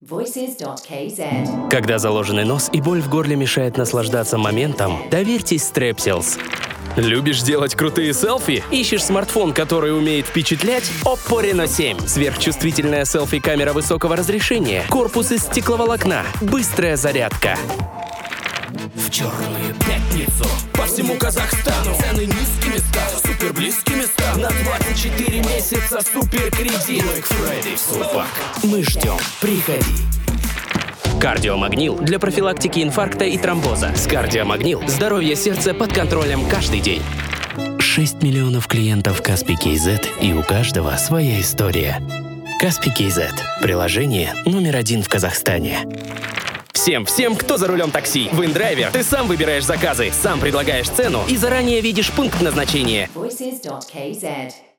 Voices.kz. Когда заложенный нос и боль в горле мешает наслаждаться моментом, доверьтесь Strepsils. Любишь делать крутые селфи? Ищешь смартфон, который умеет впечатлять? Oppo Reno 7. Сверхчувствительная селфи-камера высокого разрешения, корпус из стекловолокна, быстрая зарядка. В черную пятницу по всему Казахстану цены низкими станут, супер близкими станут. На 24 месяца супер кредит. Black Friday в Сулпак. Мы ждем, приходи. Кардиомагнил для профилактики инфаркта и тромбоза. С Кардиомагнил здоровье сердца под контролем каждый день. 6 миллионов клиентов Каспий KZ, и у каждого своя история. Каспий KZ – приложение номер 1 в Казахстане. Всем, кто за рулем такси. В InDriver ты сам выбираешь заказы, сам предлагаешь цену и заранее видишь пункт назначения. Voices.kz.